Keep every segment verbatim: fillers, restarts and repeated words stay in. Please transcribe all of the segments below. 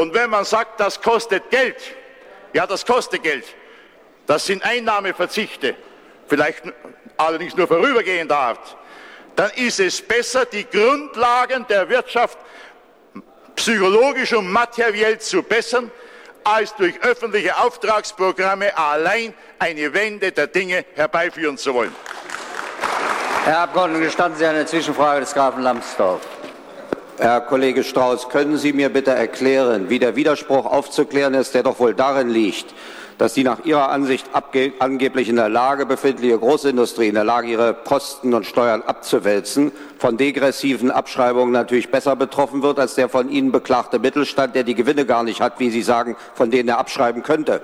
Und wenn man sagt, das kostet Geld, ja, das kostet Geld, das sind Einnahmeverzichte, vielleicht allerdings nur vorübergehender Art, dann ist es besser, die Grundlagen der Wirtschaft psychologisch und materiell zu bessern, als durch öffentliche Auftragsprogramme allein eine Wende der Dinge herbeiführen zu wollen. Herr Abgeordneter, gestatten Sie eine Zwischenfrage des Grafen Lambsdorff. Herr Kollege Strauß, können Sie mir bitte erklären, wie der Widerspruch aufzuklären ist, der doch wohl darin liegt, dass die nach Ihrer Ansicht angeblich in der Lage befindliche Großindustrie in der Lage, ihre Kosten und Steuern abzuwälzen, von degressiven Abschreibungen natürlich besser betroffen wird als der von Ihnen beklagte Mittelstand, der die Gewinne gar nicht hat, wie Sie sagen, von denen er abschreiben könnte?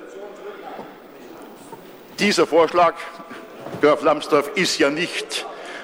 Dieser Vorschlag, Graf Lambsdorff, ist ja nicht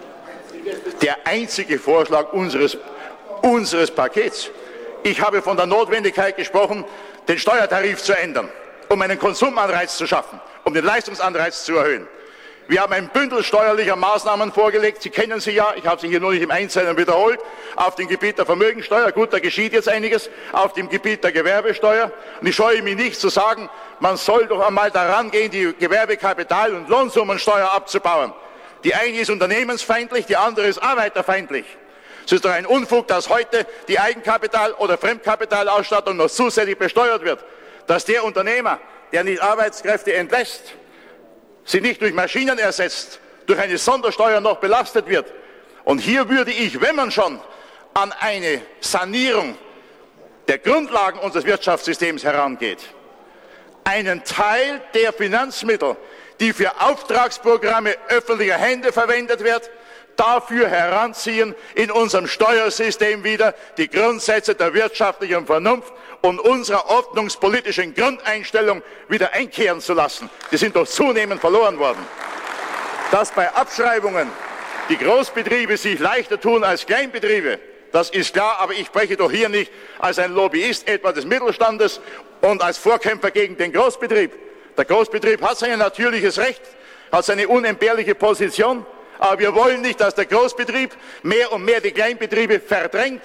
der einzige Vorschlag unseres, unseres Pakets. Ich habe von der Notwendigkeit gesprochen, den Steuertarif zu ändern, um einen Konsumanreiz zu schaffen, um den Leistungsanreiz zu erhöhen. Wir haben ein Bündel steuerlicher Maßnahmen vorgelegt. Sie kennen sie ja, ich habe sie hier nur nicht im Einzelnen wiederholt. Auf dem Gebiet der Vermögensteuer, gut, da geschieht jetzt einiges, auf dem Gebiet der Gewerbesteuer. Und ich scheue mich nicht zu sagen, man soll doch einmal daran gehen, die Gewerbekapital- und Lohnsummensteuer abzubauen. Die eine ist unternehmensfeindlich, die andere ist arbeiterfeindlich. Es ist doch ein Unfug, dass heute die Eigenkapital- oder Fremdkapitalausstattung noch zusätzlich besteuert wird. Dass der Unternehmer, der nicht Arbeitskräfte entlässt, sie nicht durch Maschinen ersetzt, durch eine Sondersteuer noch belastet wird. Und hier würde ich, wenn man schon an eine Sanierung der Grundlagen unseres Wirtschaftssystems herangeht, einen Teil der Finanzmittel, die für Auftragsprogramme öffentlicher Hände verwendet wird, dafür heranziehen, in unserem Steuersystem wieder die Grundsätze der wirtschaftlichen Vernunft und unserer ordnungspolitischen Grundeinstellung wieder einkehren zu lassen. Die sind doch zunehmend verloren worden. Dass bei Abschreibungen die Großbetriebe sich leichter tun als Kleinbetriebe, das ist klar, aber ich spreche doch hier nicht als ein Lobbyist etwa des Mittelstandes und als Vorkämpfer gegen den Großbetrieb. Der Großbetrieb hat sein natürliches Recht, hat seine unentbehrliche Position, aber wir wollen nicht, dass der Großbetrieb mehr und mehr die Kleinbetriebe verdrängt.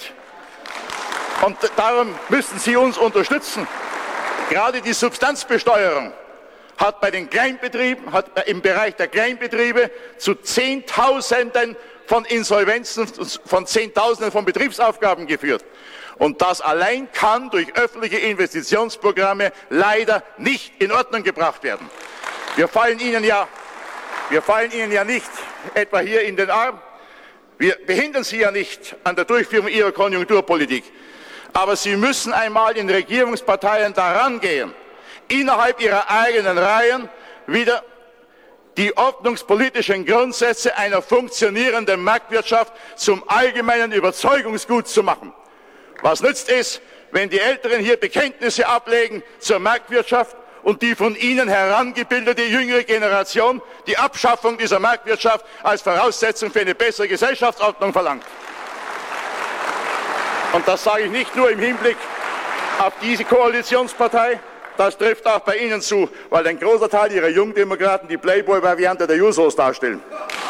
Und darum müssen Sie uns unterstützen. Gerade die Substanzbesteuerung hat bei den Kleinbetrieben, hat im Bereich der Kleinbetriebe zu Zehntausenden von Insolvenzen, von Zehntausenden von Betriebsaufgaben geführt. Und das allein kann durch öffentliche Investitionsprogramme leider nicht in Ordnung gebracht werden. Wir fallen Ihnen ja, wir fallen Ihnen ja nicht etwa hier in den Arm. Wir behindern Sie ja nicht an der Durchführung Ihrer Konjunkturpolitik. Aber Sie müssen einmal in Regierungsparteien daran gehen, innerhalb Ihrer eigenen Reihen wieder die ordnungspolitischen Grundsätze einer funktionierenden Marktwirtschaft zum allgemeinen Überzeugungsgut zu machen. Was nützt es, wenn die Älteren hier Bekenntnisse ablegen zur Marktwirtschaft und die von Ihnen herangebildete jüngere Generation die Abschaffung dieser Marktwirtschaft als Voraussetzung für eine bessere Gesellschaftsordnung verlangt? Und das sage ich nicht nur im Hinblick auf diese Koalitionspartei, das trifft auch bei Ihnen zu, weil ein großer Teil Ihrer Jungdemokraten die Playboy-Variante der Jusos darstellen.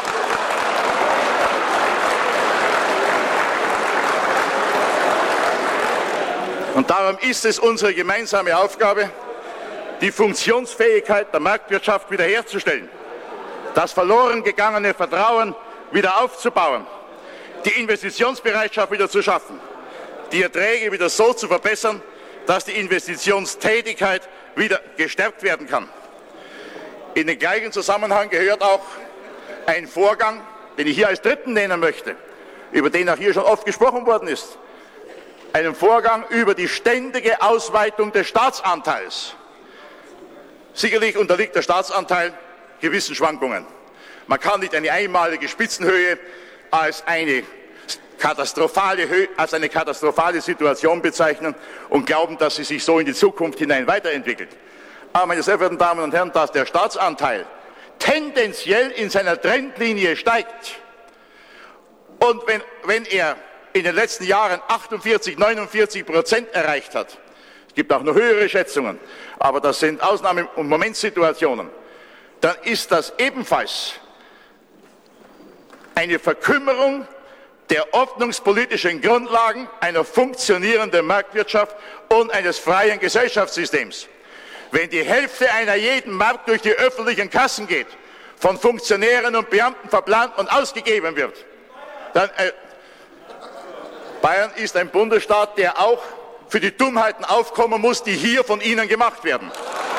Und darum ist es unsere gemeinsame Aufgabe, die Funktionsfähigkeit der Marktwirtschaft wiederherzustellen, das verloren gegangene Vertrauen wieder aufzubauen, die Investitionsbereitschaft wieder zu schaffen, die Erträge wieder so zu verbessern, dass die Investitionstätigkeit wieder gestärkt werden kann. In den gleichen Zusammenhang gehört auch ein Vorgang, den ich hier als dritten nennen möchte, über den auch hier schon oft gesprochen worden ist, einen Vorgang über die ständige Ausweitung des Staatsanteils. Sicherlich unterliegt der Staatsanteil gewissen Schwankungen. Man kann nicht eine einmalige Spitzenhöhe als eine katastrophale, Höhe, als eine katastrophale Situation bezeichnen und glauben, dass sie sich so in die Zukunft hinein weiterentwickelt. Aber, meine sehr verehrten Damen und Herren, dass der Staatsanteil tendenziell in seiner Trendlinie steigt und wenn, wenn er in den letzten Jahren achtundvierzig, neunundvierzig Prozent erreicht hat, es gibt auch noch höhere Schätzungen, aber das sind Ausnahmen- und Momentsituationen, dann ist das ebenfalls eine Verkümmerung der ordnungspolitischen Grundlagen einer funktionierenden Marktwirtschaft und eines freien Gesellschaftssystems. Wenn die Hälfte einer jeden Mark durch die öffentlichen Kassen geht, von Funktionären und Beamten verplant und ausgegeben wird, dann äh, Bayern ist ein Bundesstaat, der auch für die Dummheiten aufkommen muss, die hier von Ihnen gemacht werden.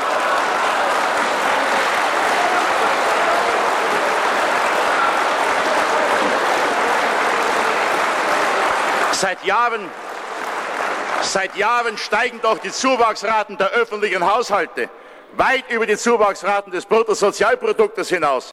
Seit Jahren, seit Jahren steigen doch die Zuwachsraten der öffentlichen Haushalte weit über die Zuwachsraten des Bruttosozialproduktes hinaus.